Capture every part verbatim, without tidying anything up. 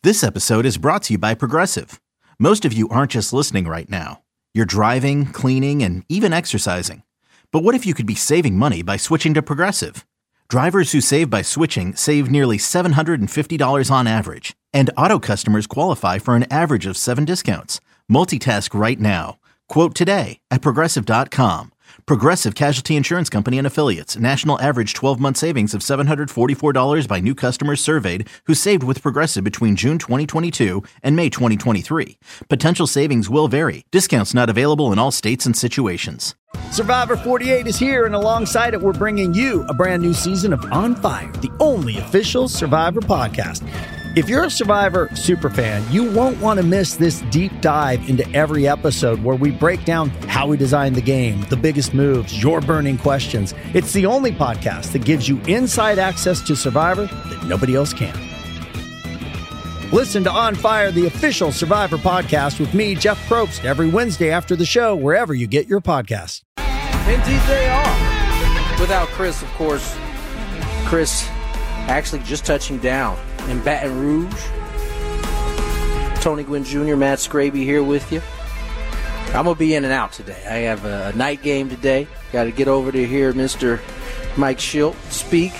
This episode is brought to you by Progressive. Most of you aren't just listening right now. You're driving, cleaning, and even exercising. But what if you could be saving money by switching to Progressive? Drivers who save by switching save nearly seven hundred fifty dollars on average. And auto customers qualify for an average of seven discounts. Multitask right now. Quote today at Progressive dot com. Progressive Casualty Insurance Company and Affiliates. National average twelve-month savings of seven hundred forty-four dollars by new customers surveyed who saved with Progressive between June twenty twenty-two and May twenty twenty-three. Potential savings will vary. Discounts not available in all states and situations. Survivor forty-eight is here, and alongside it, we're bringing you a brand new season of On Fire, the only official Survivor podcast. If you're a Survivor superfan, you won't want to miss this deep dive into every episode where we break down how we designed the game, the biggest moves, your burning questions. It's the only podcast that gives you inside access to Survivor that nobody else can. Listen to On Fire, the official Survivor podcast with me, Jeff Probst, every Wednesday after the show, wherever you get your podcasts. Indeed they are. Without Chris, of course. Chris actually just touching down in Baton Rouge. Tony Gwynn Junior, Matt Scraby here with you. I'm going to be in and out today. I have a night game today. Got to get over to hear Mister Mike Schilt speak.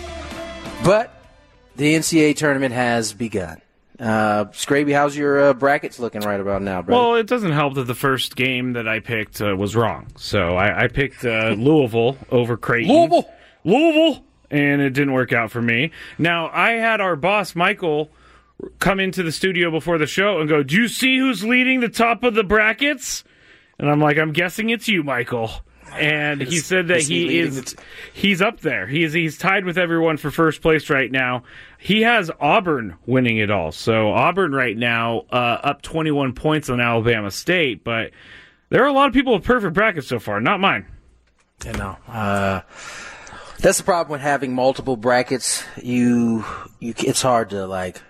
But the N C A A tournament has begun. Uh, Scraby, how's your uh, brackets looking right about now, brother? Well, it doesn't help that the first game that I picked uh, was wrong. So I, I picked uh, Louisville over Creighton. Louisville! Louisville! And it didn't work out for me. Now, I had our boss, Michael, come into the studio before the show and go, do you see who's leading the top of the brackets? And I'm like, I'm guessing it's you, Michael. And he said that he is t- he's up there. He is he's tied with everyone for first place right now. He has Auburn winning it all. So Auburn right now uh, up twenty-one points on Alabama State. But there are a lot of people with perfect brackets so far. Not mine. You know, uh, that's the problem with having multiple brackets. You, you, it's hard to like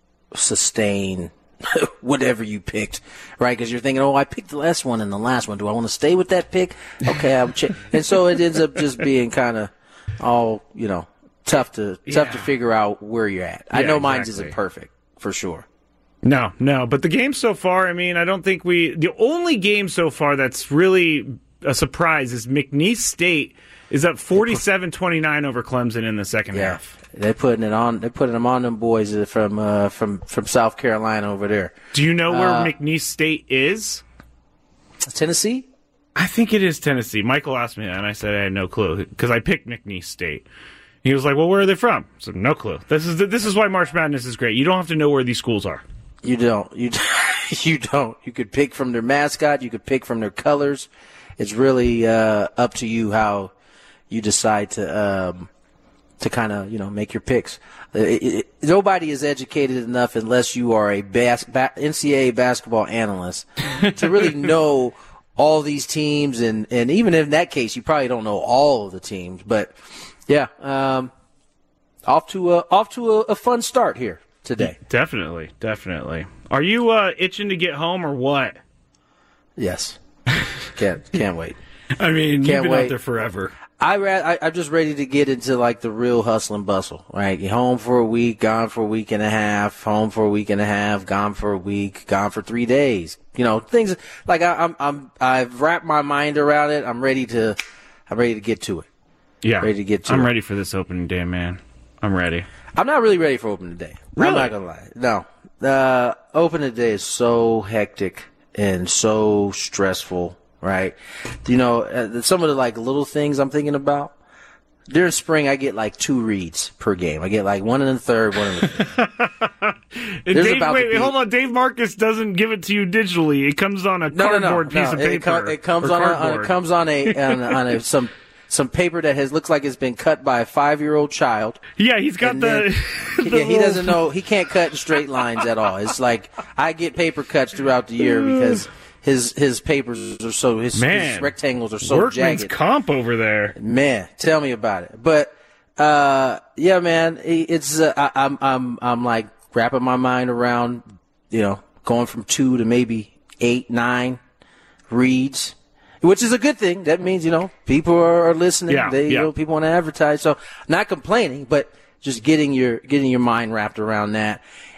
sustain whatever you picked, right? Because you're thinking, oh, I picked the last one and the last one. Do I want to stay with that pick? Okay, I'll check. And so it ends up just being kind of all, you know, tough to yeah. tough to figure out where you're at. I yeah, know exactly. mine isn't perfect for sure. No, no, but the game so far, I mean, I don't think we. The only game so far that's really a surprise is McNeese State is up forty-seven twenty-nine over Clemson in the second yeah. half. They're putting it on. They're putting them on them boys from uh, from from South Carolina over there. Do you know where uh, McNeese State is? Tennessee. I think it is Tennessee. Michael asked me that, and I said I had no clue because I picked McNeese State. He was like, "Well, where are they from?" I said, "No clue." This is the, this is why March Madness is great. You don't have to know where these schools are. You don't. You you don't. You could pick from their mascot. You could pick from their colors. It's really uh, up to you how you decide to. Um, to kind of, you know, make your picks. It, it, nobody is educated enough unless you are a bas- ba- N C A A basketball analyst to really know all these teams. And, and even in that case, you probably don't know all of the teams. But, yeah, um, off to, a, off to a, a fun start here today. Definitely, definitely. Are you uh, itching to get home or what? Yes. Can't, can't wait. I mean, can't you've been wait. out there forever. I, I I'm just ready to get into like the real hustle and bustle, right? You're home for a week, gone for a week and a half, home for a week and a half, gone for a week, gone for three days. You know, things like I, I'm I'm I've wrapped my mind around it. I'm ready to I'm ready to get to it. Yeah, ready to get to I'm it. ready for this opening day, man. I'm ready. I'm not really ready for opening day. Really? I'm not gonna lie. No, uh, opening day is so hectic and so stressful. Right, you know, uh, some of the like little things I'm thinking about. During spring, I get like two reads per game. I get like one in the third, one in the fifth. Dave, wait, wait, hold on. Dave Marcus doesn't give it to you digitally. It comes on a no, cardboard no, no, piece no. of paper. It, com- it comes on a, on, it comes on a on, a, on a, some some paper that has looks like it's been cut by a five year old child. Yeah, he's got the. Then, the yeah, he doesn't know. He can't cut in straight lines at all. It's like I get paper cuts throughout the year because. His his papers are so his, Man, his rectangles are so workman's jagged. comp over there. Man, tell me about it. But uh, yeah, man, it's uh, I, I'm I'm I'm like wrapping my mind around, you know, going from two to maybe eight, nine reads, which is a good thing. That means you know people are, are listening. Yeah, they yeah. you know people want to advertise. So not complaining, but just getting your getting your mind wrapped around that.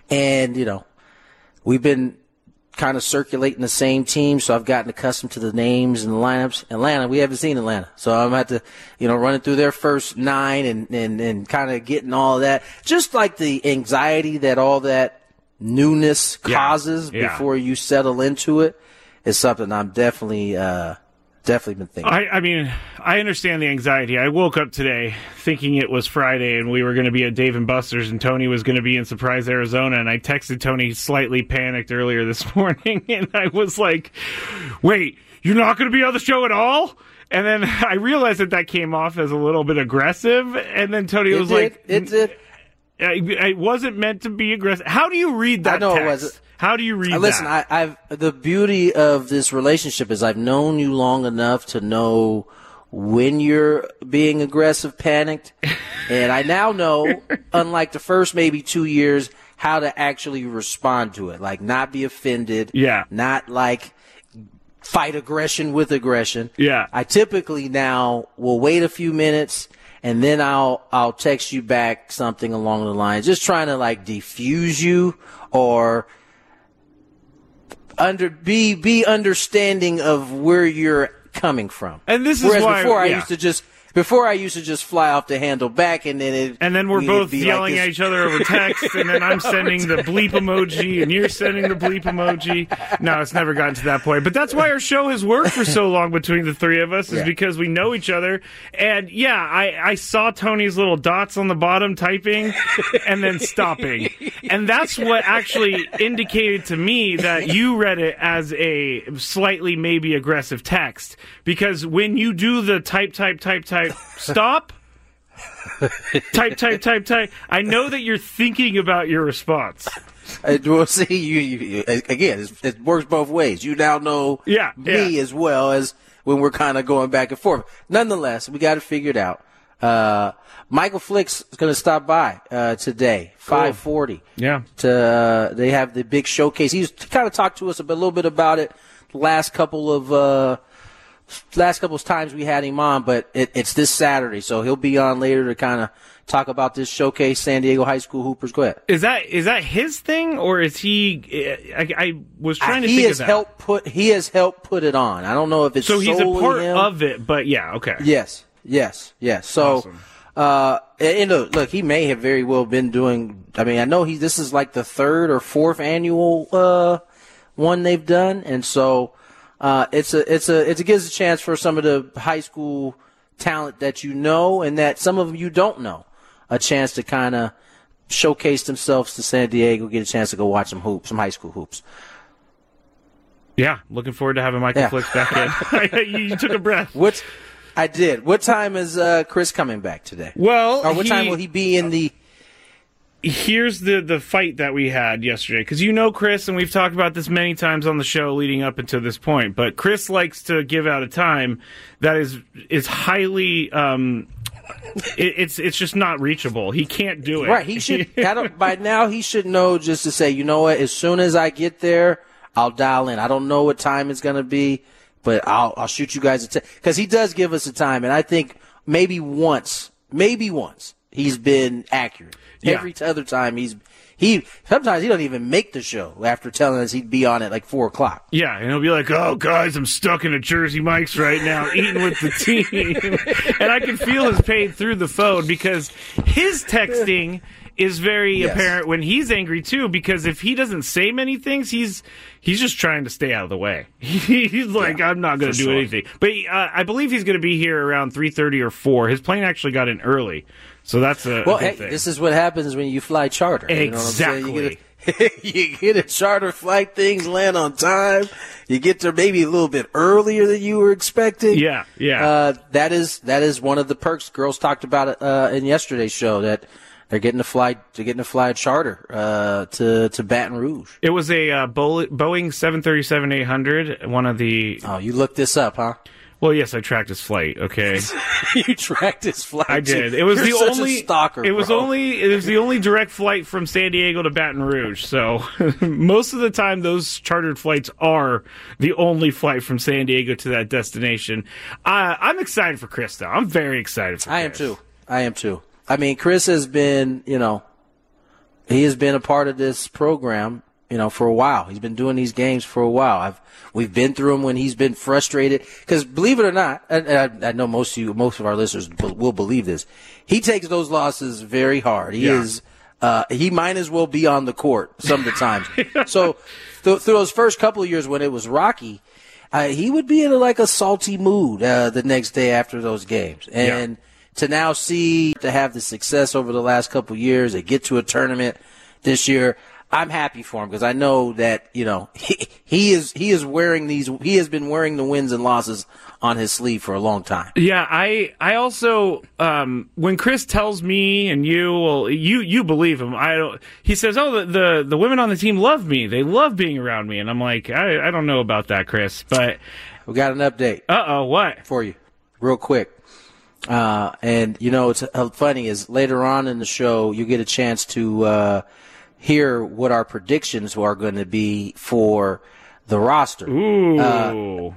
And, you know, we've been kind of circulating the same team, so I've gotten accustomed to the names and the lineups. Atlanta, we haven't seen Atlanta, so I'm going to have to, you know, running through their first nine and, and, and kind of getting all that. Just like the anxiety that all that newness causes yeah, yeah. before you settle into it is something I'm definitely uh, definitely been thinking. I, I mean, I understand the anxiety. I woke up today thinking it was Friday and we were going to be at Dave and Buster's and Tony was going to be in Surprise, Arizona. And I texted Tony slightly panicked earlier this morning. And I was like, wait, you're not going to be on the show at all? And then I realized that that came off as a little bit aggressive. And then Tony it was did, like, it did. It wasn't meant to be aggressive. How do you read that I know text? it wasn't. How do you read uh, listen, that? Listen, I've the beauty of this relationship is I've known you long enough to know when you're being aggressive, panicked, and I now know, unlike the first maybe two years, how to actually respond to it. Like not be offended. Yeah. Not like fight aggression with aggression. Yeah. I typically now will wait a few minutes. And then I'll I'll text you back something along the lines, just trying to like defuse you or under be be understanding of where you're coming from. And this is Whereas why before yeah. I used to just before I used to just fly off the handle back, and then it and then we're both yelling like at each other over text, and then I'm sending the bleep emoji, and you're sending the bleep emoji. No, it's never gotten to that point. But that's why our show has worked for so long between the three of us, is yeah. because we know each other. And yeah, I, I saw Tony's little dots on the bottom typing, and then stopping. And that's what actually indicated to me that you read it as a slightly maybe aggressive text. Because when you do the type, type, type, type, stop, type, type, type, type, I know that you're thinking about your response. Uh, well, see, you, you again, it's, it works both ways. You now know yeah, me yeah. as well as when we're kind of going back and forth. Nonetheless, we got it figured out. Uh, Michael Flicks is going to stop by uh, today, five forty. Yeah. To uh, they have the big showcase. He's kind of talked to us a, bit, a little bit about it the last couple of uh, last couple of times we had him on, but it, it's this Saturday, so he'll be on later to kind of talk about this showcase. San Diego High School Hoopers. Go ahead. Is that is that his thing, or is he? I, I was trying to he think has of that. helped put he has helped put it on. I don't know if it's so he's a solely part him. of it, but yeah, okay. Yes, yes, yes. So, Awesome. uh, and, and look, look, he may have very well been doing. I mean, I know he. This is like the third or fourth annual uh, one they've done, and so uh, it's a it's a it's a gives a chance for some of the high school talent that you know and that some of you don't know, a chance to kind of showcase themselves to San Diego, get a chance to go watch some hoops, some high school hoops. Yeah, looking forward to having Michael Yeah. Flicks back in. you, you took a breath. What I did. What time is uh, Chris coming back today? Well, or what he- time will he be in the? Here's the, the fight that we had yesterday. Because you know Chris, and we've talked about this many times on the show leading up until this point, but Chris likes to give out a time that is is highly... Um, it, it's it's just not reachable. He can't do it. Right. He should. I don't, by now, he should know just to say, you know what? As soon as I get there, I'll dial in. I don't know what time it's going to be, but I'll I'll shoot you guys a text because he does give us a time, and I think maybe once, maybe once he's been accurate. Yeah. Every other time he's he sometimes he doesn't even make the show after telling us he'd be on at like four o'clock. Yeah, and he'll be like, oh, guys, I'm stuck in a Jersey Mike's right now eating with the team. And I can feel his pain through the phone because his texting is very Yes. apparent when he's angry, too, because if he doesn't say many things, he's he's just trying to stay out of the way. He's like, Yeah, I'm not going for to do sure. anything. But uh, I believe he's going to be here around three thirty or four. His plane actually got in early, so that's a, Well, a good hey, thing. this is what happens when you fly charter. You know what I'm saying? You get, a, you get a charter flight, things land on time. You get there maybe a little bit earlier than you were expecting. Yeah, yeah. Uh, that is that is one of the perks. Girls talked about it uh, in yesterday's show that they're getting to fly. They're getting to fly a charter uh, to to Baton Rouge. It was a uh, Bo- Boeing seven thirty-seven eight hundred, one of the... Oh, you looked this up, huh? Well, yes, I tracked his flight, okay? You tracked his flight. I did. It was You're the such only a stalker. It was bro. only it was the only direct flight from San Diego to Baton Rouge. So most of the time those chartered flights are the only flight from San Diego to that destination. Uh, I'm excited for Chris though. I'm very excited for Chris. I am too. I am too. I mean, Chris has been, you know, he has been a part of this program, you know, for a while. He's been doing these games for a while. I've we've been through them when he's been frustrated. Because believe it or not, and I, I know most of you, most of our listeners will believe this. He takes those losses very hard. He Yeah. is. Uh, he might as well be on the court some of the times. So th- through those first couple of years when it was rocky, uh, he would be in a, like a salty mood uh, the next day after those games. And Yeah. to now see to have the success over the last couple of years, they get to a tournament this year. I'm happy for him because I know that, you know, he, he is he is wearing these he has been wearing the wins and losses on his sleeve for a long time. Yeah, I I also um, when Chris tells me and you, well, you you believe him. I don't. He says, "Oh, the, the the women on the team love me. They love being around me." And I'm like, I I don't know about that, Chris. But We got an update uh oh, what? for you, real quick. Uh, and you know, it's uh, funny is later on in the show you get a chance to uh, hear what our predictions are going to be for the roster. Ooh. Uh,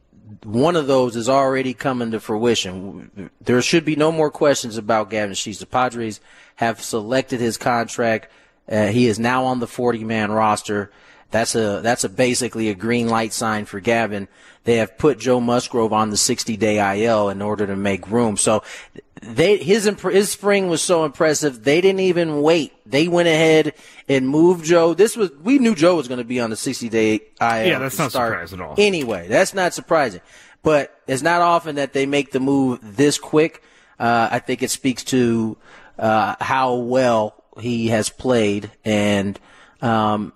One of those is already coming to fruition. There should be no more questions about Gavin Sheets. The Padres have selected his contract. Uh, he is now on the forty-man roster. That's a that's a basically a green light sign for Gavin. They have put Joe Musgrove on the sixty-day I L in order to make room. So they his imp- his spring was so impressive. They didn't even wait. They went ahead and moved Joe. This was we knew Joe was going to be on the sixty-day I L. Yeah, that's to not start surprising at all. Anyway, that's not surprising. But it's not often that they make the move this quick. Uh, I think it speaks to uh, how well he has played and, um,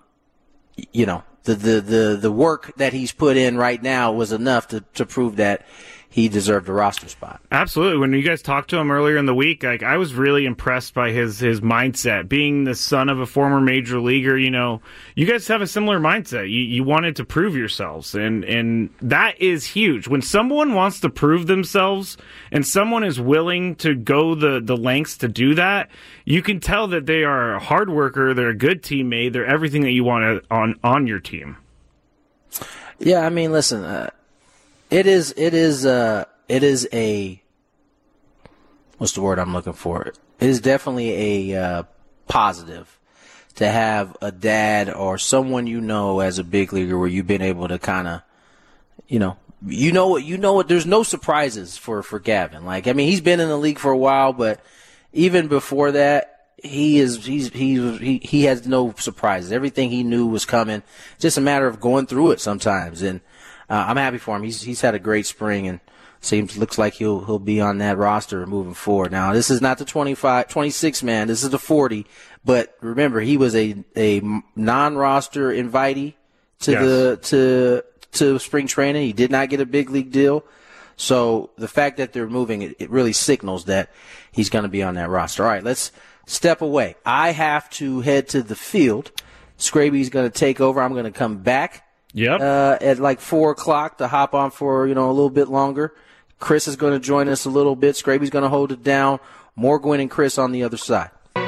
you know, the, the, the, the work that he's put in right now was enough to, to prove that he deserved a roster spot. Absolutely. When you guys talked to him earlier in the week, like I was really impressed by his his mindset. Being the son of a former major leaguer, you know, you guys have a similar mindset. You you wanted to prove yourselves, and and that is huge. When someone wants to prove themselves and someone is willing to go the the lengths to do that, you can tell that they are a hard worker, they're a good teammate, they're everything that you want on on your team. Yeah, I mean, listen, uh, It is, it is, uh, it is a, what's the word I'm looking for? It is definitely a, uh, positive to have a dad or someone you know as a big leaguer where you've been able to kind of, you know, you know what, you know what, there's no surprises for, for Gavin. Like, I mean, he's been in the league for a while, but even before that, he is, he's, he, he, he has no surprises. Everything he knew was coming. Just a matter of going through it sometimes. And, Uh, I'm happy for him. He's he's had a great spring and seems looks like he'll he'll be on that roster moving forward. Now this is not the twenty-five, twenty-six man. This is the forty. But remember, he was a a non-roster invitee to Yes. the to to spring training. He did not get a big league deal. So the fact that they're moving it, it really signals that he's going to be on that roster. All right, let's step away. I have to head to the field. Scraby's going to take over. I'm going to come back. Yep. Uh, at like four o'clock to hop on for, you know, a little bit longer. Chris is going to join us a little bit. Scraby's going to hold it down. More Gwen and Chris on the other side.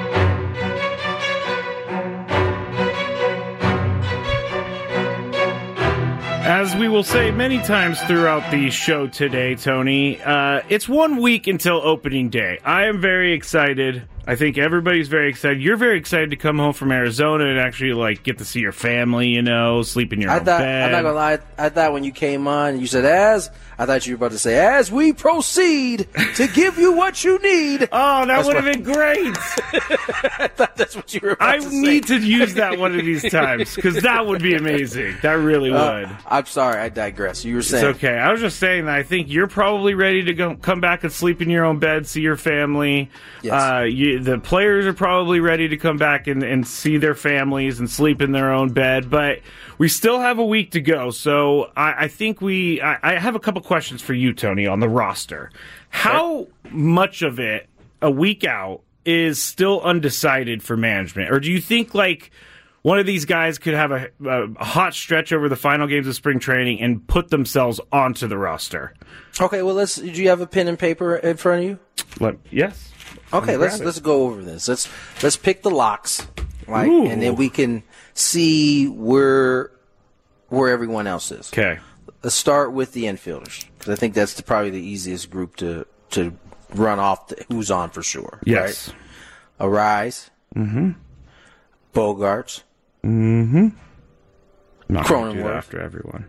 As we will say many times throughout the show today, Tony, uh, it's one week until opening day. I am very excited. I think everybody's very excited. You're very excited to come home from Arizona and actually like get to see your family, you know, sleep in your I own thought, bed. I'm not going to lie, I thought when you came on and you said, as, I thought you were about to say, as we proceed to give you what you need. Oh, that That's would have what- been great. I thought that's what you were about I to say. need to use that one of these times because that would be amazing. That really would. Uh, I'm sorry, I digress. You were saying. It's okay. I was just saying that I think you're probably ready to go come back and sleep in your own bed, see your family. Yes. Uh, you, the players are probably ready to come back and, and see their families and sleep in their own bed. But we still have a week to go. So I, I think we. I, I have a couple questions for you, Tony, on the roster. How much of it a week out is still undecided for management, or do you think like one of these guys could have a, a hot stretch over the final games of spring training and put themselves onto the roster? Okay, well, let's. Do you have a pen and paper in front of you? Let, yes. Okay, Grab let's it. let's go over this. Let's let's pick the locks, right, Ooh. and then we can see where where everyone else is. Okay. Let's start with the infielders because I think that's the, probably the easiest group to to run off the, who's on for sure. Yes. Right? Arise. Mm-hmm. Bogarts. Mm-hmm. Not going to do that Cronenworth. after everyone.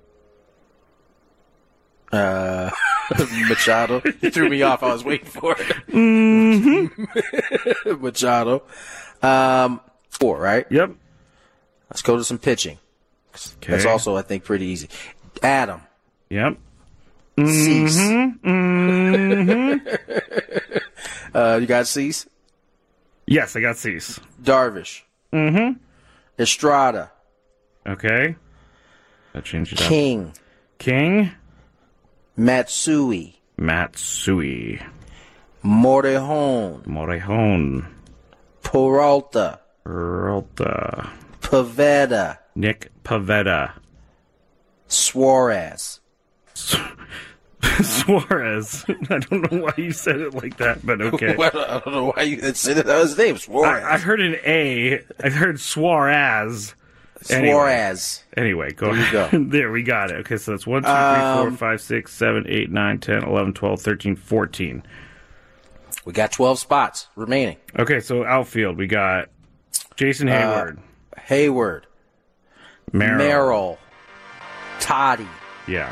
Uh, Machado. You threw me off. I was waiting for it. Mm-hmm. Machado. Um, four, right? Yep. Let's go to some pitching. Okay. That's also, I think, pretty easy. Adam. Yep. Cease. Mm-hmm. uh, you got Cease? Yes, I got Cease. Darvish. Mm-hmm. Estrada. Okay. That changed it up. King. King. Matsui. Matsui. Morejon. Morejon. Peralta. Peralta. Pavetta. Nick Pavetta. Suarez. Suarez. I don't know why you said it like that, but okay. Well, I don't know why you said that was his name. Suarez. I, I heard an A. I heard Suarez. Anyway. Suarez. Anyway, go There you ahead. go. There, we got it. Okay, so that's one, two, three, Um, four, five, six, seven, eight, nine, ten, eleven, twelve, thirteen, fourteen. We got twelve spots remaining. Okay, so outfield, we got Jason Hayward. Uh, Hayward. Merrill. Merrill. Toddy. Yeah.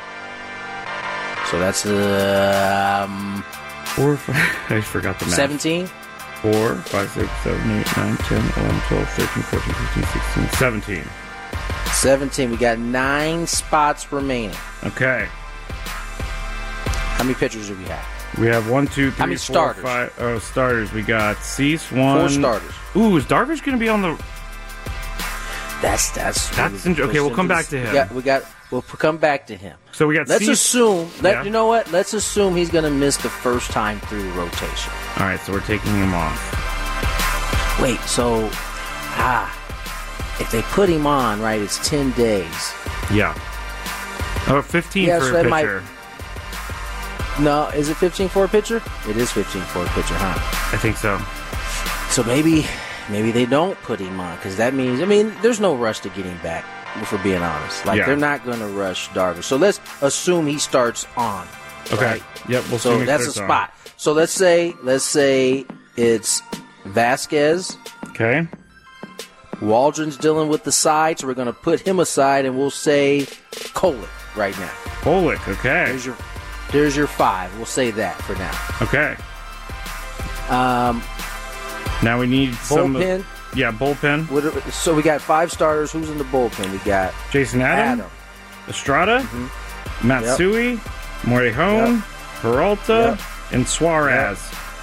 So that's um, Four, five, I forgot the math. seventeen. Four, five, six, seven, eight, nine, ten, eleven, twelve, thirteen, fourteen, fifteen, sixteen, seventeen. seventeen. We got nine spots remaining. Okay. How many pitchers do we have? We have one, two, three, How many four, starters? five. Oh, starters. We got Cease, one. Four starters. Ooh, is Darvish going to be on the... That's that's That's really in- okay, we'll pushed come into back this- to him. We got, we got we'll p- come back to him. So we got Let's Cease. assume. Let Yeah. you know what? Let's assume he's going to miss the first time through the rotation. All right, so we're taking him off. Wait, so ah, if they put him on, right? It's ten days. Yeah. Oh, fifteen Yeah, for so a that might- pitcher. No, is it fifteen for a pitcher? It is fifteen for a pitcher, huh? I think so. So maybe, maybe they don't put him on because that means. I mean, there's no rush to get him back. If we're being honest, like Yeah. they're not going to rush Darvish. So let's assume he starts on. Okay. Right? Yep, we'll So see. that's a spot. So let's say, let's say it's Vasquez. Okay. Waldron's dealing with the side, so we're going to put him aside, and we'll say Kolek right now. Bolick, okay. There's your, there's your five. We'll say that for now. Okay. Um, Now we need some... bullpen. Yeah, bullpen. What are- So we got five starters. Who's in the bullpen? We got Jason Adam, Adam. Estrada, Matsui, Morejon, Yep. Peralta, Yep. and Suarez.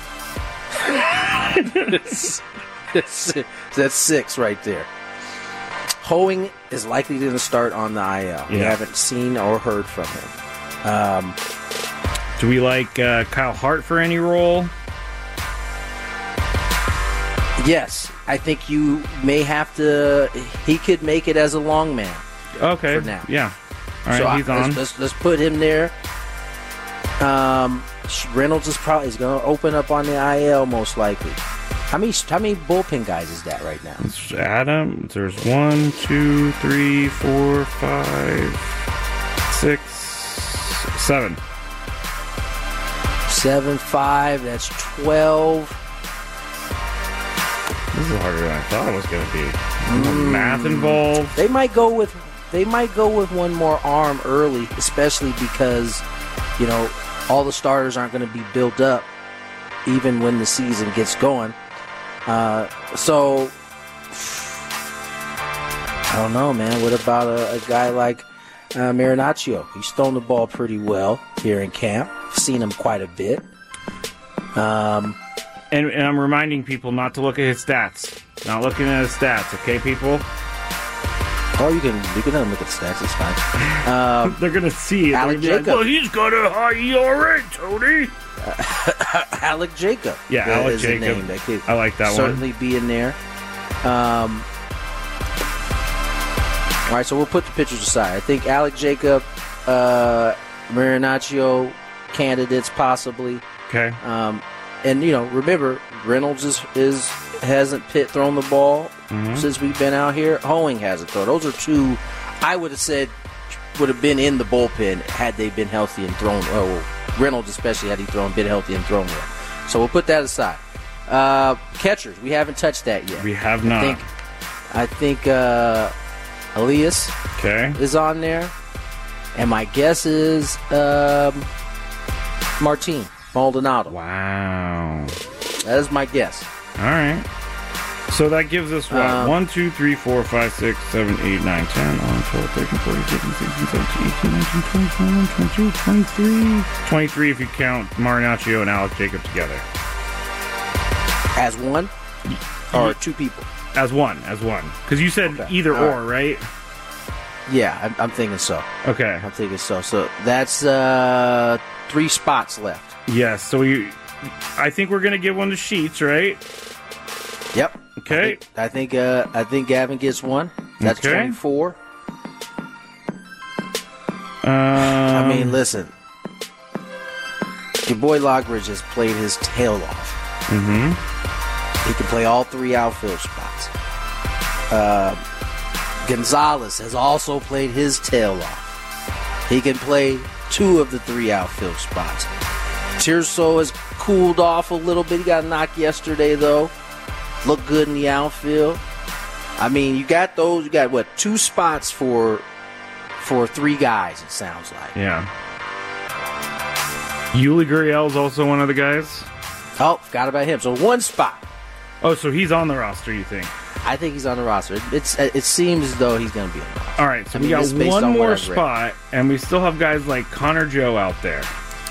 That's six right there. Hoeing is likely going to start on the I L. We Yeah. haven't seen or heard from him. Um, Do we like uh, Kyle Hart for any role? yes, I think you may have to. He could make it as a long man. Okay. For now. Yeah. All right, so I- he's on. Let's, let's, let's put him there. Um, Reynolds is probably is going to open up on the I L most likely. How many how many bullpen guys is that right now? It's Adam. There's one, two, three, four, five, six, seven. Seven, five. That's twelve. This is harder than I thought it was going to be. Math involved. They might go with they might go with one more arm early, especially because you know all the starters aren't going to be built up even when the season gets going. Uh, so I don't know, man. What about a, a guy like uh, Marinaccio? He's thrown the ball pretty well here in camp. Seen him quite a bit. Um, And, and I'm reminding people not to look at his stats. Not looking at his stats, okay, people? oh, you can you can let him look at the stats. It's fine. Um, They're going to see it. They're Alec gonna be like, Jacob. well, he's got a high E R A, Tony. Alec Jacob. Yeah, uh, Alec is the Jacob. name that could I like that one. certainly be in there. Um, all right, so we'll put the pitchers aside. I think Alec Jacob, uh, Marinaccio candidates possibly. Okay. Um, and you know, remember Reynolds is, is hasn't pit thrown the ball Mm-hmm. since we've been out here. Hoeing hasn't thrown. Those are two I would have said would have been in the bullpen had they been healthy and thrown. Oh, Reynolds especially had he thrown been healthy and thrown well. So we'll put that aside. Uh, catchers, we haven't touched that yet. We have not. I think, I think uh, Elias okay. is on there. And my guess is um, Martin Maldonado. Wow. That is my guess. All right. So that gives us what? Um, one, two, three, four, five, six, seven, eight, nine, ten, eleven, twelve, thirteen, fourteen, fifteen, sixteen, seventeen, eighteen, nineteen, twenty, twenty-one, twenty-two, twenty-three. twenty-three if you count Marinaccio and Alex Jacob together. As one? Or two people? As one, as one. Because you said Okay. either All or, right? Yeah, I'm, I'm thinking so. Okay. I'm thinking so. So that's uh, three spots left. Yes, so we, I think we're going to give one to Sheets, right? Yep. Okay. I think I think, uh, I think Gavin gets one. That's Okay. twenty-four. Um, I mean, listen. Your boy Lockridge has played his tail off. Mm-hmm. He can play all three outfield spots. Uh, Gonzalez has also played his tail off. He can play two of the three outfield spots. Tirso has cooled off a little bit. He got knocked yesterday, though. Looked good in the outfield. I mean, you got those. You got, what, two spots for for three guys, it sounds like. Yeah. Yuli Gurriel is also one of the guys. Oh, forgot about him. So one spot. Oh, so he's on the roster, you think? I think he's on the roster. It, it's, it seems as though he's going to be on the roster. All right, so I we mean, got just based one on what more I've read. spot, and we still have guys like Connor Joe out there.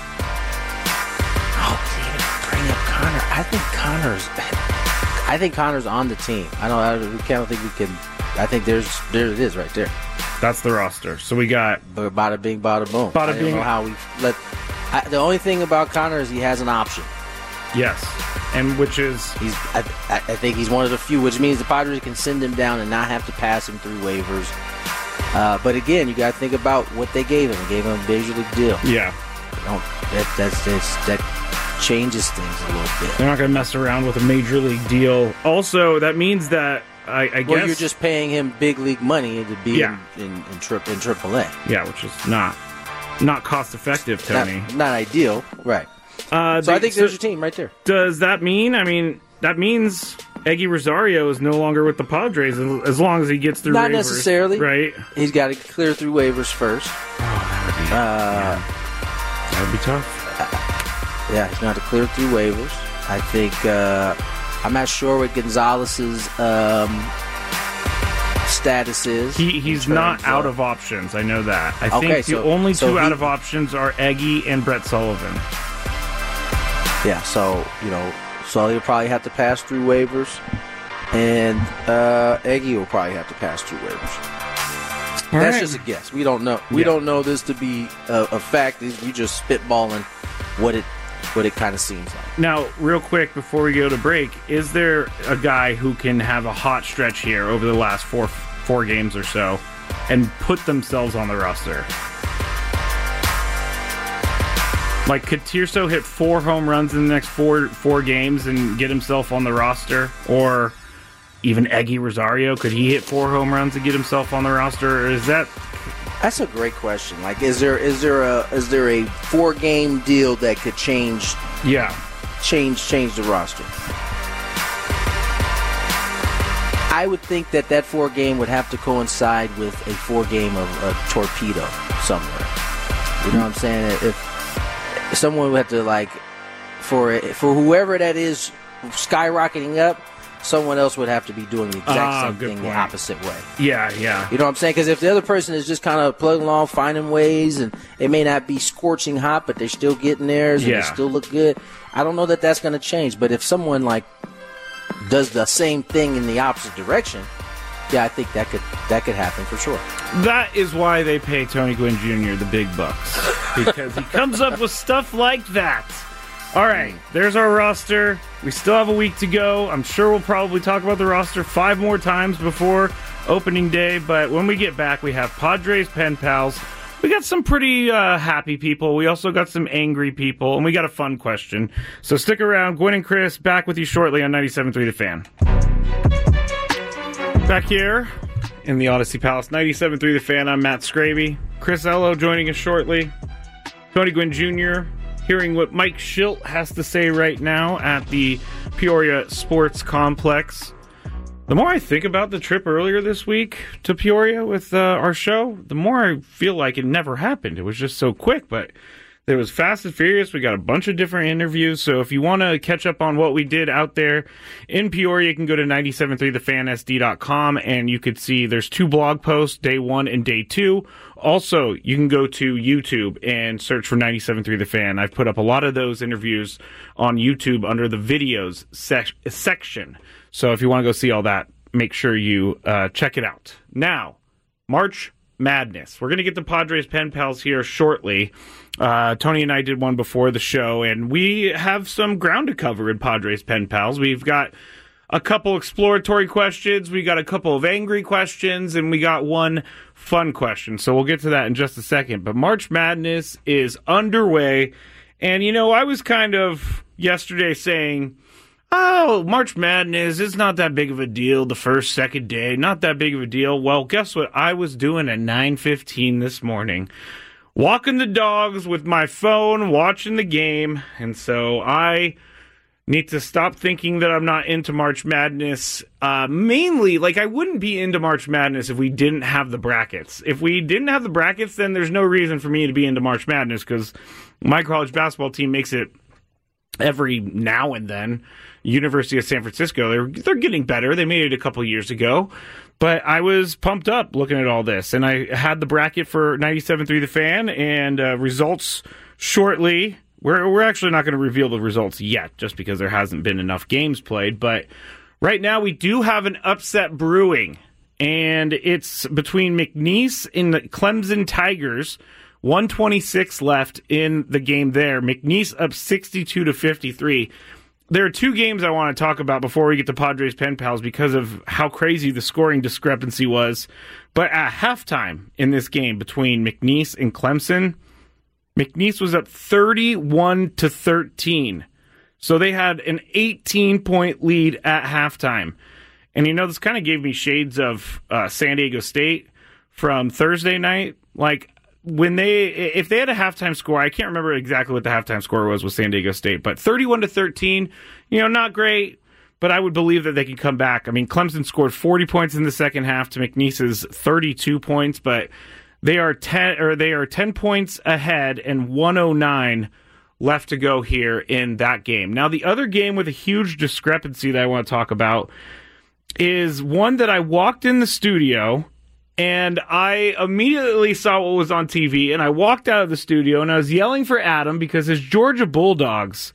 Oh, David, bring up Connor. I think Connor's. I think Connor's on the team. I don't. I don't, I don't think we can. I think there's there it is right there. That's the roster. So we got But bada bing, bada boom. Bada I don't bing. know how we let. I, the only thing about Connor is he has an option. yes, and which is He's. I, I I think he's one of the few, which means the Padres can send him down and not have to pass him through waivers. Uh, but again, you got to think about what they gave him. They gave him a major league deal. yeah. Don't, that that's, that's that changes things a little bit. They're not going to mess around with a major league deal. Also, that means that I, I guess Well, you're just paying him big league money to be Yeah. in, in, in, tri- in triple A. yeah, which is not not cost effective, Tony. Not, not ideal, right? Uh, So the- I think there's your team right there. Does that mean? I mean, that means Eggy Rosario is no longer with the Padres as as long as he gets through. Not waivers, necessarily. right? He's got to clear through waivers first. Uh, That would be tough. yeah, he's got to clear through waivers. I think uh, I'm not sure what Gonzalez's um, status is. He in he's not terms out of options. I know that. I think Okay, the so- only so two he- out of options are Eggy and Brett Sullivan. Yeah, so, you know, so he'll probably have to pass through waivers, and uh, Eggy will probably have to pass through waivers. All That's right. just a guess. We don't know. We Yeah. don't know this to be a, a fact. We just spitballing what it what it kind of seems like. Now, real quick before we go to break, is there a guy who can have a hot stretch here over the last four four games or so and put themselves on the roster? Like, could Tirso hit four home runs in the next four four games and get himself on the roster? Or even Eggy Rosario, could he hit four home runs and get himself on the roster? Or is that... That's a great question. Like, is there is there a is there a four game deal that could change Yeah. change change the roster? I would think that that four game would have to coincide with a four game of a torpedo somewhere. You know what I'm saying? If someone would have to, like, for for whoever that is skyrocketing up, someone else would have to be doing the exact Ah, same good thing the point. opposite way. Yeah, yeah. You know what I'm saying? Because if the other person is just kind of plugging along, finding ways, and it may not be scorching hot, but they're still getting theirs and Yeah. they still look good, I don't know that that's going to change. But if someone, like, does the same thing in the opposite direction, yeah, I think that could that could happen for sure. That is why they pay Tony Gwynn Junior the big bucks. Because he comes up with stuff like that. All right, there's our roster. We still have a week to go. I'm sure we'll probably talk about the roster five more times before opening day. But when we get back, we have Padres Pen Pals. We got some pretty uh, happy people. We also got some angry people. And we got a fun question. So stick around. Gwen and Chris back with you shortly on ninety-seven point three The Fan. Back here in the Odyssey Palace, ninety-seven point three The Fan. I'm Matt Scraby. Chris Ello joining us shortly. Tony Gwynn Junior hearing what Mike Schilt has to say right now at the Peoria Sports Complex. The more I think about the trip earlier this week to Peoria with uh, our show, the more I feel like it never happened. It was just so quick, but there was Fast and Furious. We got a bunch of different interviews, so if you want to catch up on what we did out there in Peoria, you can go to nine seven three the fan s d dot com, and you could see there's two blog posts, day one and day two. Also, you can go to YouTube and search for nine seven three The Fan. I've put up a lot of those interviews on YouTube under the videos sec- section. So if you want to go see all that, make sure you uh, check it out. Now, March Madness. We're going to get the Padres Pen Pals here shortly. Uh, Tony and I did one before the show, and we have some ground to cover in Padres Pen Pals. We've got a couple exploratory questions, we got a couple of angry questions, and we got one fun question. So we'll get to that in just a second. But March Madness is underway, and, you know, I was kind of yesterday saying, oh, March Madness, it's not that big of a deal the first, second day, not that big of a deal. Well, guess what I was doing at nine fifteen this morning? Walking the dogs with my phone, watching the game, and so I need to stop thinking that I'm not into March Madness. Uh, mainly, like, I wouldn't be into March Madness if we didn't have the brackets. If we didn't have the brackets, then there's no reason for me to be into March Madness, because my college basketball team makes it every now and then. University of San Francisco, they're they're getting better. They made it a couple years ago. But I was pumped up looking at all this, and I had the bracket for ninety-seven point three The Fan, and uh, results shortly. We're, we're actually not going to reveal the results yet, just because there hasn't been enough games played. But right now, we do have an upset brewing, and it's between McNeese and the Clemson Tigers. one twenty-six left in the game there. McNeese up sixty-two to fifty-three. There are two games I want to talk about before we get to Padres Pen Pals because of how crazy the scoring discrepancy was. But at halftime in this game between McNeese and Clemson, McNeese was up thirty-one to thirteen. So they had an eighteen-point lead at halftime. And, you know, this kind of gave me shades of uh, San Diego State from Thursday night. Like, when they, if they had a halftime score, I can't remember exactly what the halftime score was with San Diego State, but thirty-one to thirteen, you know, not great, but I would believe that they could come back. I mean, Clemson scored forty points in the second half to McNeese's thirty-two points, but they are ten or they are ten points ahead and one oh nine left to go here in that game. Now, the other game with a huge discrepancy that I want to talk about is one that I walked in the studio and I immediately saw what was on T V, and I walked out of the studio, and I was yelling for Adam because his Georgia Bulldogs,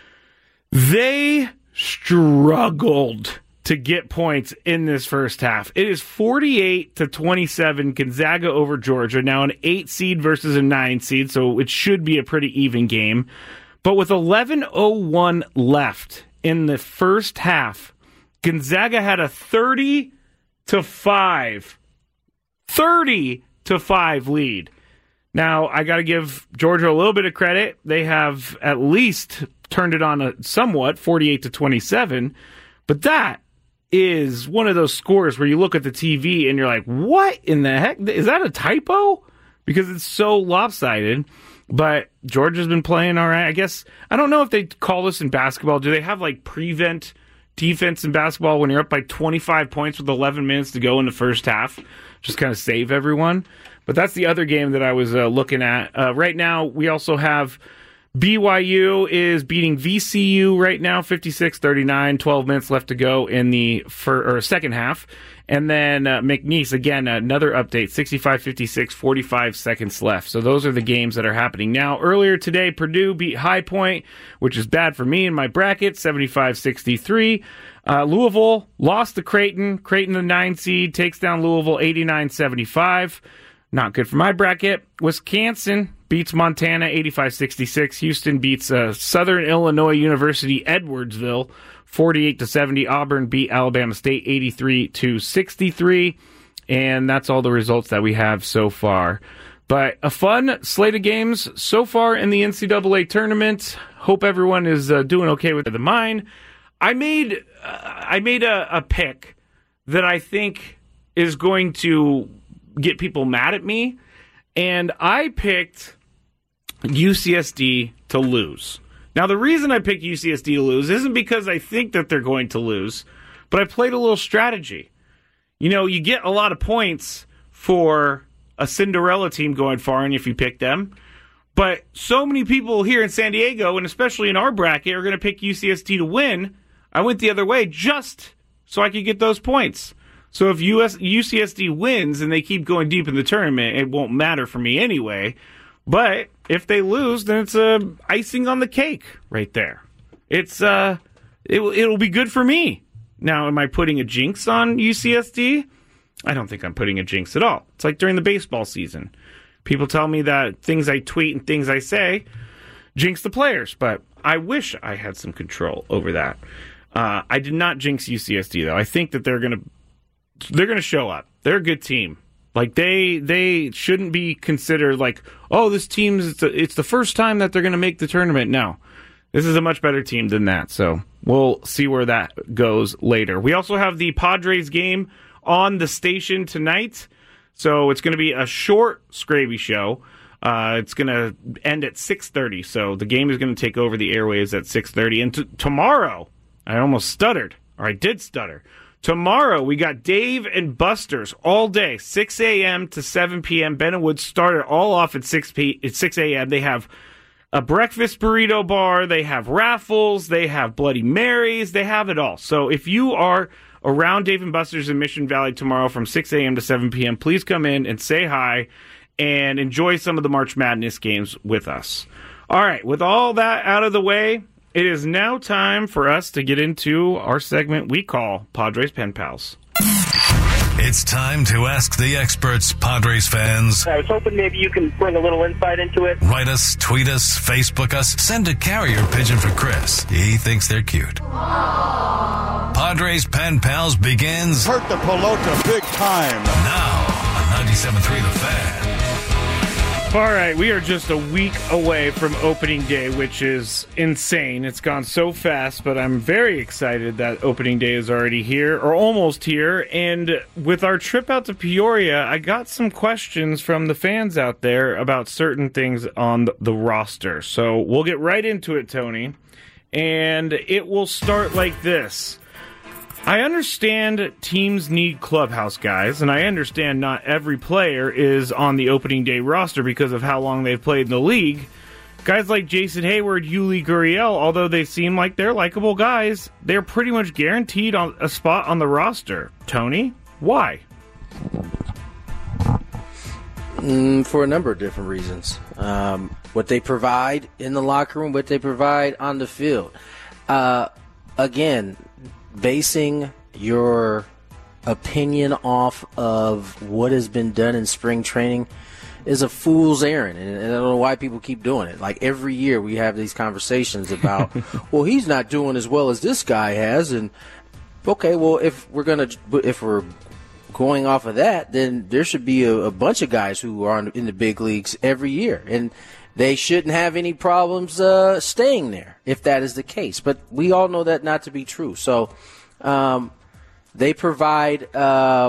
they struggled to get points in this first half. It is forty-eight to twenty-seven, Gonzaga over Georgia. Now an eight seed versus a nine seed, so it should be a pretty even game. But with eleven oh one left in the first half, Gonzaga had a thirty to five thirty to five lead. Now, I got to give Georgia a little bit of credit. They have at least turned it on a somewhat, forty-eight to twenty-seven. But that is one of those scores where you look at the T V and you're like, what in the heck? Is that a typo? Because it's so lopsided. But Georgia's been playing all right. I guess, I don't know if they call this in basketball. Do they have like prevent defense in basketball when you're up by twenty-five points with eleven minutes to go in the first half? Just kind of save everyone. But that's the other game that I was uh, looking at. Uh, right now, we also have B Y U is beating V C U right now, fifty-six thirty-nine, twelve minutes left to go in the fir- or second half. And then uh, McNeese, again, another update, sixty-five fifty-six, forty-five seconds left. So those are the games that are happening now. Earlier today, Purdue beat High Point, which is bad for me in my bracket, seventy-five sixty-three. Uh, Louisville lost to Creighton. Creighton, the nine seed, takes down Louisville eighty-nine seventy-five. Not good for my bracket. Wisconsin beats Montana eighty-five sixty-six. Houston beats uh, Southern Illinois University Edwardsville forty-eight to seventy. Auburn beat Alabama State eighty-three to sixty-three. And that's all the results that we have so far. But a fun slate of games so far in the N C double A tournament. Hope everyone is uh, doing okay with the mine. I made uh, I made a, a pick that I think is going to get people mad at me, and I picked U C S D to to lose. Now, the reason I picked U C S D to lose isn't because I think that they're going to lose, but I played a little strategy. You know, you get a lot of points for a Cinderella team going far, and if you pick them. But so many people here in San Diego, and especially in our bracket, are going to pick U C S D to win. I went the other way just so I could get those points. So if U S, U C S D wins and they keep going deep in the tournament, it won't matter for me anyway. But if they lose, then it's uh, icing on the cake right there. It's uh, it, it'll be good for me. Now, am I putting a jinx on U C S D? I don't think I'm putting a jinx at all. It's like during the baseball season. People tell me that things I tweet and things I say jinx the players, but I wish I had some control over that. Uh, I did not jinx U C S D, though. I think that they're going to they're going to show up. They're a good team. Like, they they shouldn't be considered like, oh, this team's, it's, a, it's the first time that they're going to make the tournament. No. This is a much better team than that, so we'll see where that goes later. We also have the Padres game on the station tonight, so it's going to be a short Scraby show. Uh, it's going to end at six thirty, so the game is going to take over the airwaves at six thirty. And t- tomorrow, I almost stuttered, or I did stutter. Tomorrow, we got Dave and Buster's all day, six a.m. to seven p.m. Ben and Woods started all off at six a.m. They have a breakfast burrito bar, they have raffles, they have Bloody Marys, they have it all. So if you are around Dave and Buster's in Mission Valley tomorrow from six a.m. to seven p.m., please come in and say hi and enjoy some of the March Madness games with us. All right, with all that out of the way, it is now time for us to get into our segment we call Padres Pen Pals. It's time to ask the experts, Padres fans. I was hoping maybe you can bring a little insight into it. Write us, tweet us, Facebook us, send a carrier pigeon for Chris. He thinks they're cute. Aww. Padres Pen Pals begins... Hurt the pelota big time. Now on ninety-seven point three The Fan. All right, we are just a week away from opening day, which is insane. It's gone so fast, but I'm very excited that opening day is already here, or almost here. And with our trip out to Peoria, I got some questions from the fans out there about certain things on the roster. So we'll get right into it, Tony. And it will start like this. I understand teams need clubhouse guys, and I understand not every player is on the opening day roster because of how long they've played in the league. Guys like Jason Hayward, Yuli Gurriel, although they seem like they're likable guys, they're pretty much guaranteed on a spot on the roster. Tony, why? Mm, for a number of different reasons. Um, what they provide in the locker room, what they provide on the field. Uh, again... Basing your opinion off of what has been done in spring training is a fool's errand, and I don't know why people keep doing it. Like every year we have these conversations about, well, he's not doing as well as this guy has, and okay, well, if we're gonna if we're going off of that, then there should be a, a bunch of guys who are in the big leagues every year, and they shouldn't have any problems uh, staying there if that is the case. But we all know that not to be true. So um, they provide uh,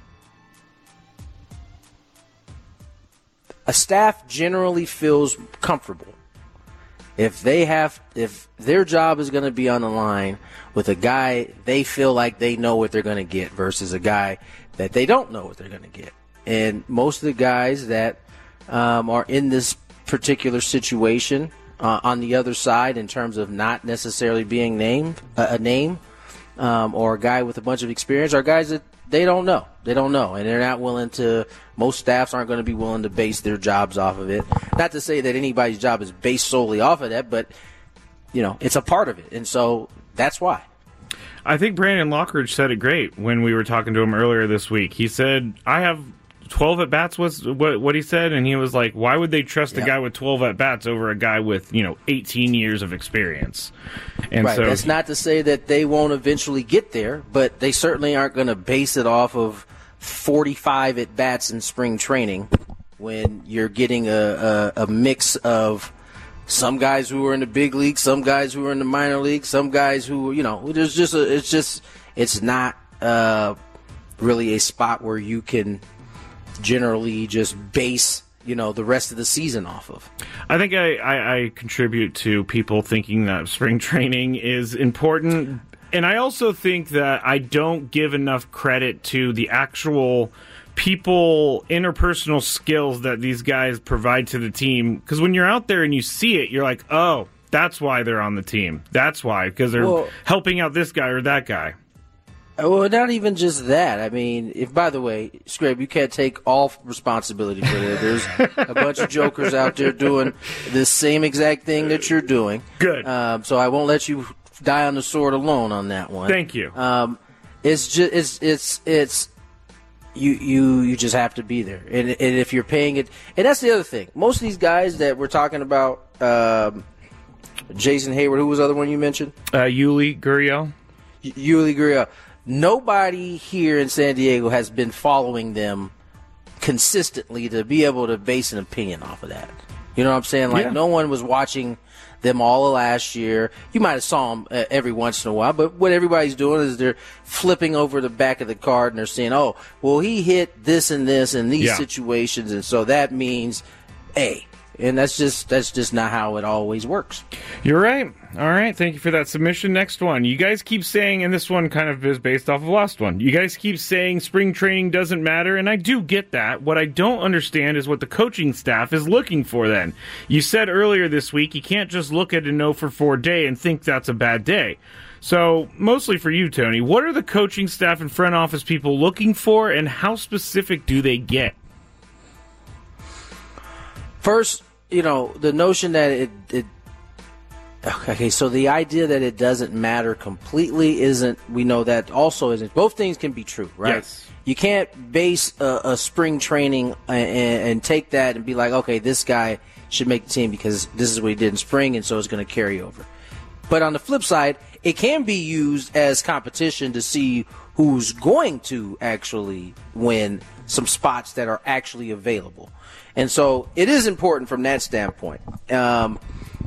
a staff generally feels comfortable if they have if their job is going to be on the line with a guy they feel like they know what they're going to get versus a guy that they don't know what they're going to get. And most of the guys that um, are in this particular situation uh, on the other side in terms of not necessarily being named uh, a name um, or a guy with a bunch of experience are guys that they don't know. They don't know, and they're not willing to – most staffs aren't going to be willing to base their jobs off of it. Not to say that anybody's job is based solely off of that, but, you know, it's a part of it, and so that's why. I think Brandon Lockridge said it great when we were talking to him earlier this week. He said, I have – twelve at-bats was what, what he said, and he was like, why would they trust yep. a guy with twelve at-bats over a guy with, you know, eighteen years of experience? And right. so That's not to say that they won't eventually get there, but they certainly aren't going to base it off of forty-five at-bats in spring training when you're getting a, a, a mix of some guys who are in the big league, some guys who are in the minor league, some guys who, you know, there's just a, it's just, it's not uh, really a spot where you can generally just base you know, the rest of the season off of. I think I, I, I contribute to people thinking that spring training is important. And I also think that I don't give enough credit to the actual people, interpersonal skills that these guys provide to the team. Because when you're out there and you see it, you're like, oh, that's why they're on the team. That's why, because they're well, helping out this guy or that guy. Well, not even just that. I mean, if, by the way, Scrape, you can't take all responsibility for that. There's a bunch of jokers out there doing the same exact thing that you're doing. Good. Um, so I won't let you die on the sword alone on that one. Thank you. Um, it's just, it's, it's, it's, you, you, you just have to be there. And, and if you're paying it, and that's the other thing. Most of these guys that we're talking about, um, Jason Hayward, who was the other one you mentioned? Uh, Yuli Gurriel. Y- Yuli Gurriel. Nobody here in San Diego has been following them consistently to be able to base an opinion off of that. You know what I'm saying? Like, yeah. No one was watching them all of last year. You might have saw them uh, every once in a while, but what everybody's doing is they're flipping over the back of the card and they're saying, oh, well, he hit this and this in these yeah. situations, and so that means A. And that's just that's just not how it always works. You're right. All right. Thank you for that submission. Next one. You guys keep saying, and this one kind of is based off of the last one. You guys keep saying spring training doesn't matter, and I do get that. What I don't understand is what the coaching staff is looking for then. You said earlier this week you can't just look at a no for four day and think that's a bad day. So, mostly for you, Tony, what are the coaching staff and front office people looking for, and how specific do they get? First, you know, the notion that it, it okay, so the idea that it doesn't matter completely isn't, we know that also isn't. Both things can be true, right? Yes. You can't base a, a spring training and, and take that and be like, okay, this guy should make the team because this is what he did in spring, and so it's going to carry over. But on the flip side, it can be used as competition to see who's going to actually win some spots that are actually available. And so it is important from that standpoint. Um,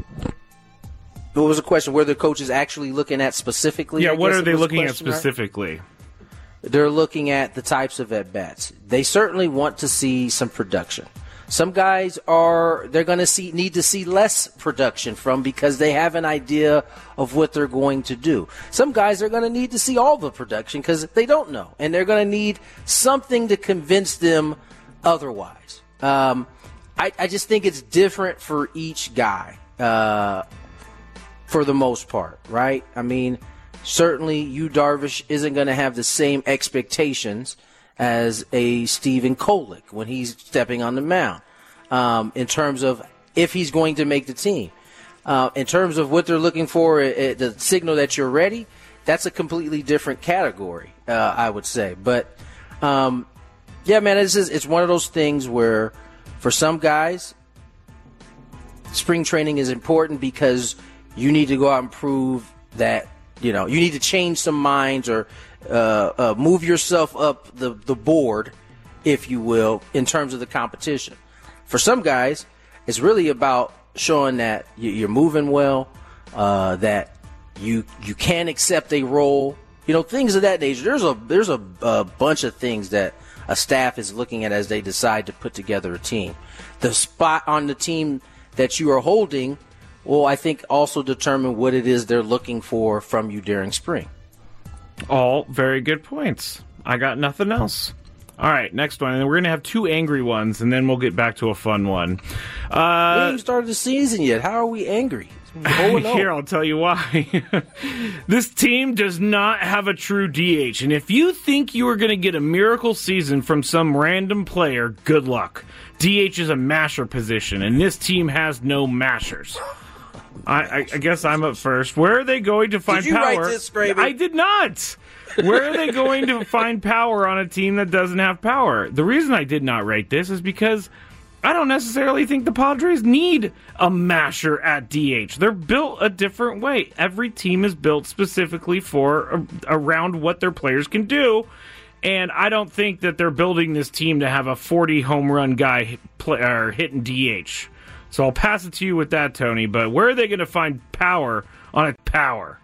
what was the question? Where the coaches actually looking at specifically? Yeah, I what guess are they was the looking at question, right? specifically? They're looking at the types of at-bats. They certainly want to see some production. Some guys are they're going to see need to see less production from because they have an idea of what they're going to do. Some guys are going to need to see all the production because they don't know, and they're going to need something to convince them otherwise. Um, I, I just think it's different for each guy, uh, for the most part, right? I mean, certainly Yu Darvish isn't going to have the same expectations as a Steven Kolick when he's stepping on the mound, um, in terms of if he's going to make the team. Uh, in terms of what they're looking for, uh, the signal that you're ready, that's a completely different category, uh, I would say. But, um, yeah, man, it's just, it's one of those things where for some guys, spring training is important because you need to go out and prove that, you know, you need to change some minds or uh, uh, move yourself up the, the board, if you will, in terms of the competition. For some guys, it's really about showing that you're moving well, uh, that you you can accept a role, you know, things of that nature. There's a there's a, a bunch of things that a staff is looking at as they decide to put together a team. The spot on the team that you are holding will, I think, also determine what it is they're looking for from you during spring. All very good points. I got nothing else. All right, next one. And we're going to have two angry ones, and then we'll get back to a fun one. Uh, we haven't even started the season yet. How are we angry? Here, I'll tell you why. This team does not have a true D H, and if you think you are going to get a miracle season from some random player, good luck. D H is a masher position, and this team has no mashers. I, I, I guess I'm up first. Where are they going to find did you power? Write this, Scraven? I did not. Where are they going to find power on a team that doesn't have power? The reason I did not write this is because I don't necessarily think the Padres need a masher at D H. They're built a different way. Every team is built specifically for uh, around what their players can do, and I don't think that they're building this team to have a forty home run guy play, or hitting D H. So I'll pass it to you with that, Tony. But where are they going to find power on a power?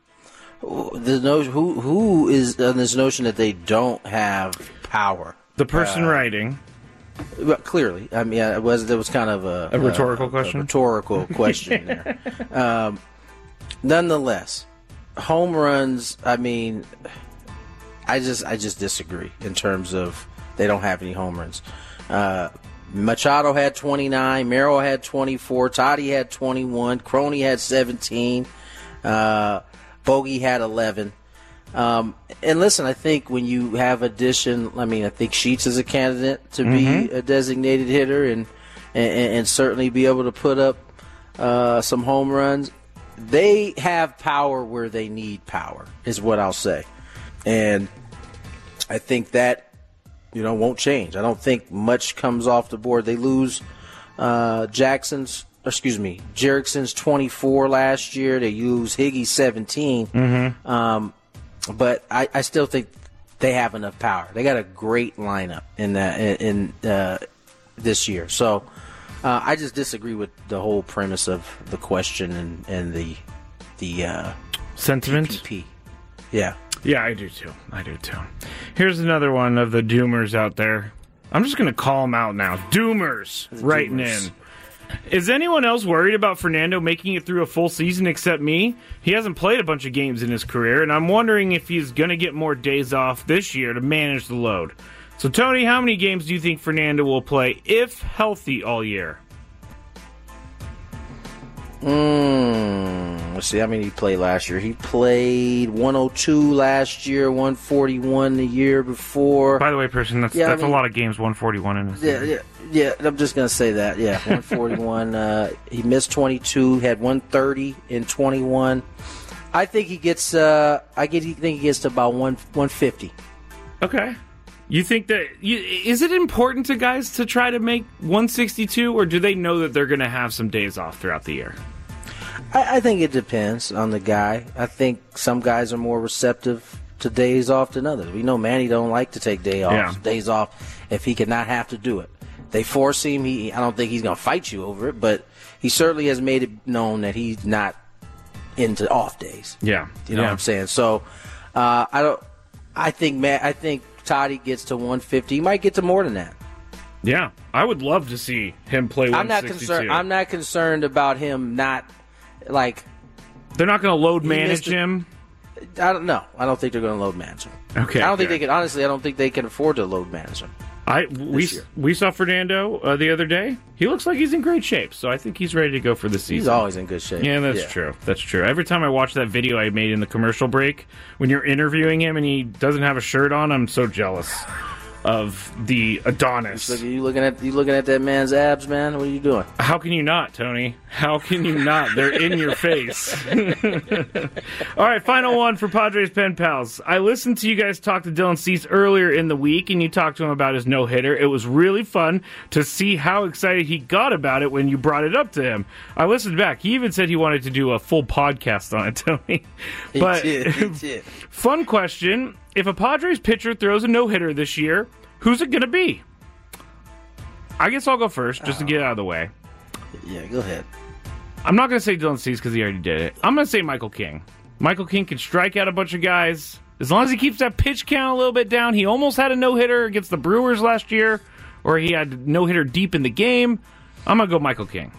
The no, who who is on this notion that they don't have power? The person uh, writing. Well, clearly, I mean, it was there was kind of a, a rhetorical a, question. A rhetorical question there. Um, nonetheless, home runs. I mean, I just I just disagree in terms of they don't have any home runs. Uh, Machado had twenty-nine, Merrill had twenty-four, Toddy had twenty-one, Crony had seventeen, uh, Bogey had eleven. Um, and listen, I think when you have addition, I mean, I think Sheets is a candidate to mm-hmm. be a designated hitter and, and and certainly be able to put up uh, some home runs. They have power where they need power, is what I'll say. And I think that, you know, won't change. I don't think much comes off the board. They lose uh, Jackson's, excuse me, Jerickson's twenty-four last year. They lose Higgy's seventeen. Mm-hmm. Um, but I, I still think they have enough power. They got a great lineup in that in, in uh, this year. So uh, I just disagree with the whole premise of the question and, and the the uh, sentiment. P P P. Yeah. Yeah, I do too. I do too. Here's another one of the doomers out there. I'm just going to call them out now. Doomers The writing doomers. in. Is anyone else worried about Fernando making it through a full season except me? He hasn't played a bunch of games in his career, and I'm wondering if he's going to get more days off this year to manage the load. So, Tony, how many games do you think Fernando will play, if healthy, all year? Mm, let's see how many he played last year. He played one oh two last year, one forty-one the year before. By the way, person, that's, Yeah, that's I mean- a lot of games, one forty-one in a Yeah, season. yeah, yeah. I'm just gonna say that. Yeah, one forty-one. uh, he missed twenty-two. Had one thirty in twenty-one. I think he gets. Uh, I get. He think he gets to about one one fifty. Okay. You think that you, is it important to guys to try to make one sixty-two, or do they know that they're going to have some days off throughout the year? I, I think it depends on the guy. I think some guys are more receptive to days off than others. We know Manny don't like to take day off, Yeah. days off if he cannot have to do it. They force him. He, I don't think he's going to fight you over it, but he certainly has made it known that he's not into off days. Yeah. You know yeah. what I'm saying? So uh, I don't. I think Matt. I think Toddy gets to one fifty. He might get to more than that. Yeah. I would love to see him play I'm not one sixty-two. concerned. I'm not concerned about him not like. They're not going to load He manage missed it. him. I don't know. I don't think they're going to load manage him. Okay. I don't think good. they can. Honestly, I don't think they can afford to load manage him. I we this year. we saw Fernando uh, the other day. He looks like he's in great shape, so I think he's ready to go for the season. He's always in good shape. Yeah, that's true. That's true. Every time I watch that video I made in the commercial break, when you're interviewing him and he doesn't have a shirt on, I'm so jealous of the Adonis. Look, you looking at you looking at that man's abs, man? What are you doing? How can you not, Tony? How can you not? They're in your face. All right, final one for Padres Pen Pals. I listened to you guys talk to Dylan Cease earlier in the week, and you talked to him about his no-hitter. It was really fun to see how excited he got about it when you brought it up to him. I listened back. He even said he wanted to do a full podcast on it, Tony. He But did. He did. fun question. If a Padres pitcher throws a no-hitter this year, who's it going to be? I guess I'll go first, just to get it out of the way. Yeah, go ahead. I'm not going to say Dylan Cease because he already did it. I'm going to say Michael King. Michael King can strike out a bunch of guys. As long as he keeps that pitch count a little bit down. He almost had a no-hitter against the Brewers last year, or he had a no-hitter deep in the game. I'm going to go Michael King.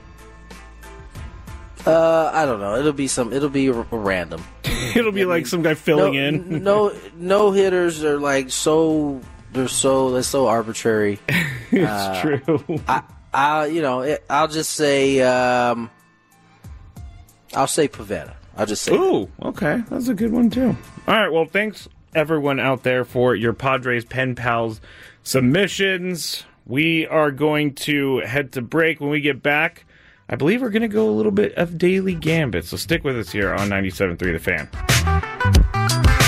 Uh, I don't know. It'll be some. It'll be r- random. It'll be like some guy filling no, in. No, no hitters are like so. They're so. They're so arbitrary. It's uh, true. I, I, you know, it, I'll just say. Um, I'll say Pivetta. I'll just say. Ooh, okay. That's a good one, too. All right, well, thanks, everyone out there, for your Padres Pen Pals submissions. We are going to head to break. When we get back, I believe we're going to go a little bit of Daily Gambit, so stick with us here on ninety-seven point three The Fan.